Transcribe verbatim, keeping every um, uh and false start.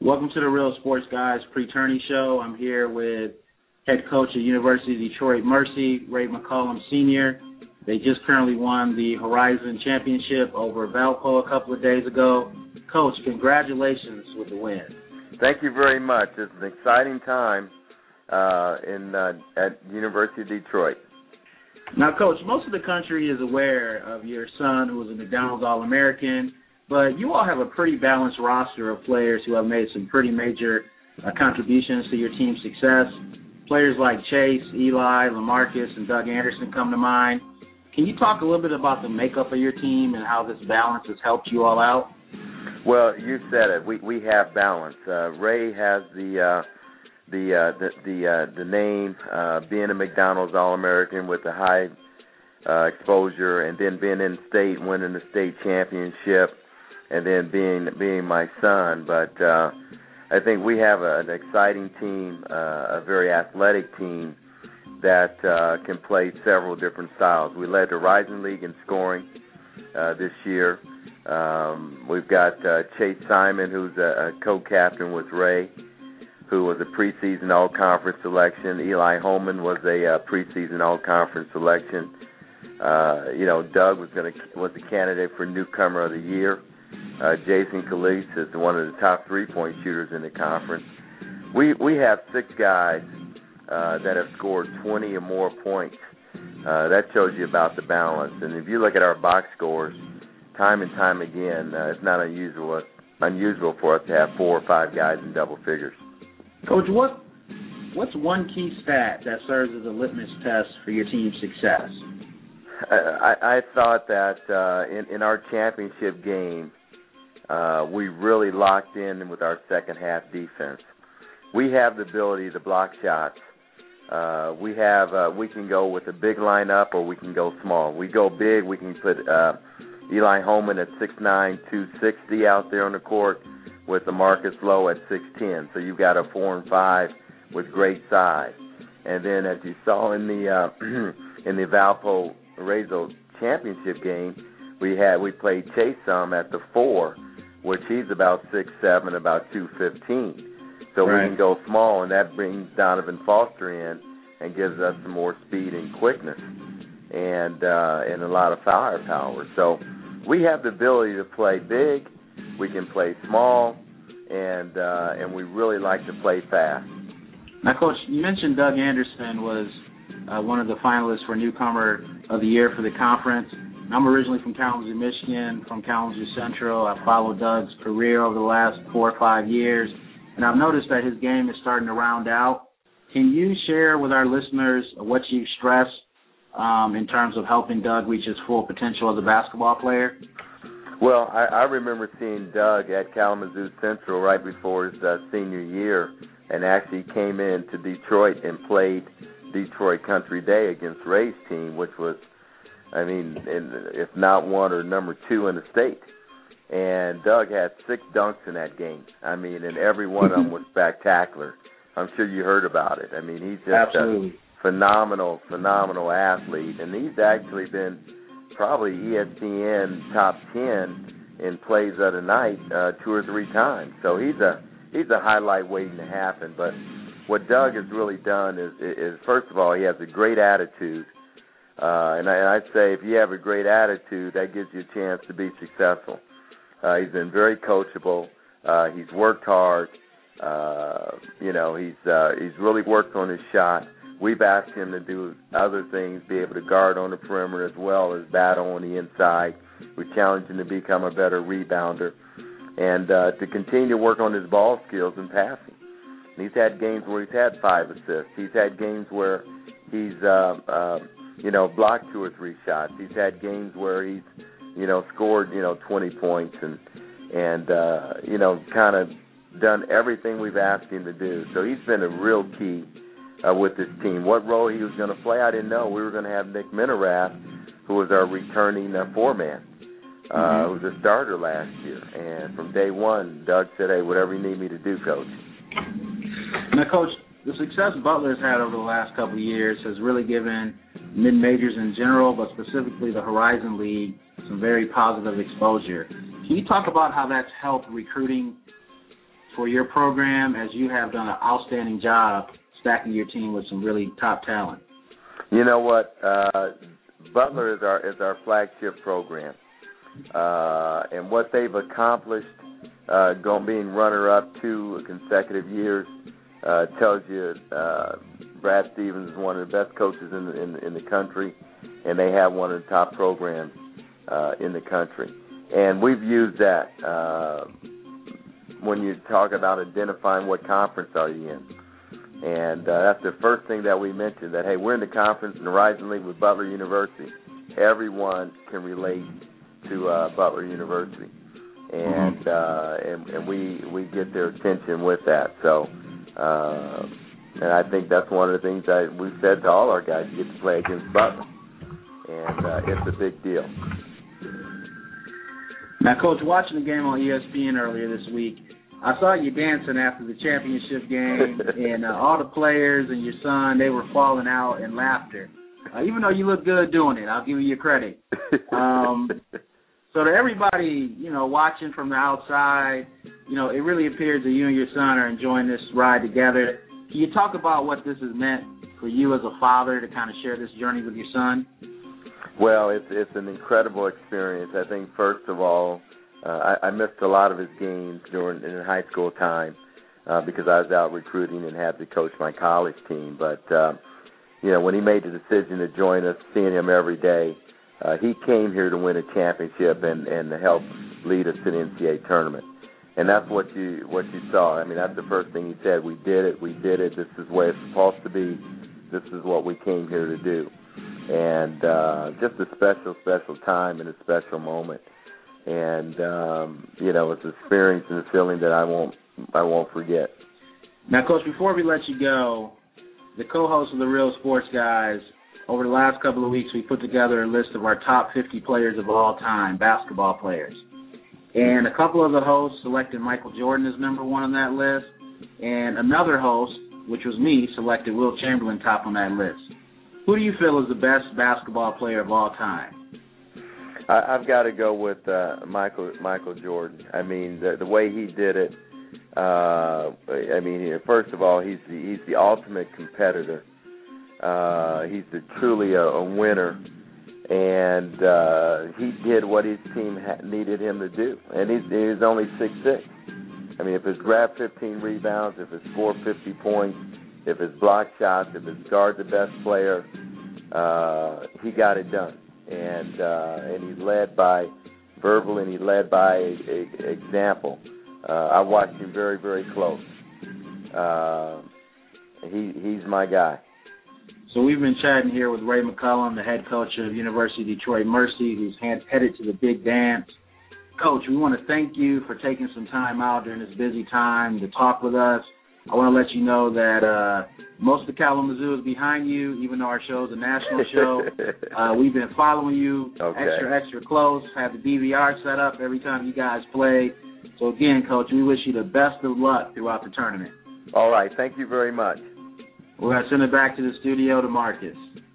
Welcome to the Real Sports Guys pre-tourney show. I'm here with head coach at University of Detroit Mercy, Ray McCollum Senior They just currently won the Horizon Championship over Valpo a couple of days ago. Coach, congratulations with the win. Thank you very much. It's an exciting time uh, in uh, at University of Detroit. Now, Coach, most of the country is aware of your son, who was a McDonald's All-American, but you all have a pretty balanced roster of players who have made some pretty major uh, contributions to your team's success. Players like Chase, Eli, LaMarcus, and Doug Anderson come to mind. Can you talk a little bit about the makeup of your team and how this balance has helped you all out? Well, you said it. We we have balance. Uh, Ray has the uh, the uh, the the, uh, the name uh, being a McDonald's All-American with a high uh, exposure, and then being in state, winning the state championship, and then being being my son. But uh, I think we have a, an exciting team, uh, a very athletic team that uh, can play several different styles. We led the Horizon League in scoring uh, this year. Um, we've got uh, Chase Simon, who's a, a co-captain with Ray, who was a preseason all-conference selection. Eli Holman was a uh, preseason all-conference selection. Uh, you know, Doug was going to was a candidate for newcomer of the year. Uh, Jason Calise is one of the top three-point shooters in the conference. We we have six guys uh, that have scored twenty or more points. Uh, that shows you about the balance. And if you look at our box scores, time and time again, uh, it's not unusual unusual for us to have four or five guys in double figures. Coach, what what's one key stat that serves as a litmus test for your team's success? I, I thought that uh, in, in our championship game, uh, we really locked in with our second half defense. We have the ability to block shots. Uh, we have uh, we can go with a big lineup or we can go small. We go big, we can put uh, Eli Holman at six nine, two sixty out there on the court with LaMarcus Lowe at six ten. So you've got a four and five with great size. And then as you saw in the uh, in the Valpo Rezo championship game, we had we played Chase some at the four, which he's about six seven, about two fifteen. So right. We can go small, and that brings Donovan Foster in and gives us some more speed and quickness and uh, and a lot of firepower. So we have the ability to play big. We can play small, and uh, and we really like to play fast. Now, Coach, you mentioned Doug Anderson was uh, one of the finalists for Newcomer of the Year for the conference. I'm originally from Kalamazoo, Michigan, from Kalamazoo Central. I followed Doug's career over the last four or five years, and I've noticed that his game is starting to round out. Can you share with our listeners what you've stressed um, in terms of helping Doug reach his full potential as a basketball player? Well, I, I remember seeing Doug at Kalamazoo Central right before his uh, senior year, and actually came in to Detroit and played Detroit Country Day against Ray's team, which was, I mean, in, if not one or number two in the state. And Doug had six dunks in that game. I mean, and every one of them was spectacular. I'm sure you heard about it. I mean, he's just Absolutely. a phenomenal, phenomenal athlete. And he's actually been probably E S P N top ten in plays of the night uh, two or three times. So he's a he's a highlight waiting to happen. But what Doug has really done is, is first of all, he has a great attitude. Uh, and, I, and I'd say if you have a great attitude, that gives you a chance to be successful. Uh, he's been very coachable. Uh, he's worked hard. Uh, you know, he's uh, he's really worked on his shot. We've asked him to do other things, be able to guard on the perimeter as well as battle on the inside. We challenged him to become a better rebounder and uh, to continue to work on his ball skills and passing. And he's had games where he's had five assists. He's had games where he's, uh, uh, you know, blocked two or three shots. He's had games where he's, you know, scored, you know, twenty points and, and uh, you know, kind of done everything we've asked him to do. So he's been a real key uh, with this team. What role he was going to play, I didn't know. We were going to have Nick Minerath, who was our returning uh, four-man, uh, mm-hmm. who was a starter last year. And from day one, Doug said, hey, whatever you need me to do, Coach. Now, Coach, the success Butler's had over the last couple of years has really given mid-majors in general, but specifically the Horizon League, some very positive exposure. Can you talk about how that's helped recruiting for your program, as you have done an outstanding job stacking your team with some really top talent? You know what? Uh, Butler is our is our flagship program, uh, and what they've accomplished, uh, going being runner-up two consecutive years, uh, tells you uh, Brad Stevens is one of the best coaches in the, in, in the country, and they have one of the top programs uh, in the country. And we've used that uh, when you talk about identifying what conference are you in. And uh, that's the first thing that we mentioned, that, hey, we're in the conference in the Horizon League with Butler University. Everyone can relate to uh, Butler University. And, uh, and and we we get their attention with that. So, uh, and I think that's one of the things that we've said to all our guys, you get to play against Butler. And uh, it's a big deal. Now, Coach, watching the game on E S P N earlier this week, I saw you dancing after the championship game, and uh, all the players and your son, they were falling out in laughter. Uh, even though you look good doing it, I'll give you your credit. Um, so to everybody, you know, watching from the outside, you know, it really appears that you and your son are enjoying this ride together. Can you talk about what this has meant for you as a father to kind of share this journey with your son? Well, it's it's an incredible experience. I think, first of all, uh, I, I missed a lot of his games during in high school time uh, because I was out recruiting and had to coach my college team. But, uh, you know, when he made the decision to join us, seeing him every day, uh, he came here to win a championship and, and to help lead us to the N C double A tournament. And that's what you what you saw. I mean, that's the first thing he said. We did it. We did it. This is the way it's supposed to be. This is what we came here to do. And uh, just a special, special time and a special moment. And, um, you know, it's an experience and a feeling that I won't I won't forget. Now, Coach, before we let you go, the co-host of the Real Sports Guys, over the last couple of weeks, we put together a list of our top fifty players of all time, basketball players. And a couple of the hosts selected Michael Jordan as number one on that list, and another host, which was me, selected Wilt Chamberlain top on that list. Who do you feel is the best basketball player of all time? I, I've got to go with uh, Michael Michael Jordan. I mean, the, the way he did it. Uh, I mean, first of all, he's the, he's the ultimate competitor. Uh, he's the, truly a, a winner, and uh, he did what his team ha- needed him to do. And he's, he's only six foot six. I mean, if it's grab fifteen rebounds, if it's score fifty points, if it's block shots, if it's guard the best player, uh, he got it done. And uh, and he led by verbal and he led by a, a, example. Uh, I watched him very, very close. Uh, he he's my guy. So we've been chatting here with Ray McCollum, the head coach of University of Detroit Mercy, who's headed to the big dance. Coach, we want to thank you for taking some time out during this busy time to talk with us. I want to let you know that uh, most of Kalamazoo is behind you, even though our show is a national show. uh, we've been following you okay. extra, extra close, have the D V R set up every time you guys play. So, again, Coach, we wish you the best of luck throughout the tournament. All right. Thank you very much. We're going to send it back to the studio to Marcus.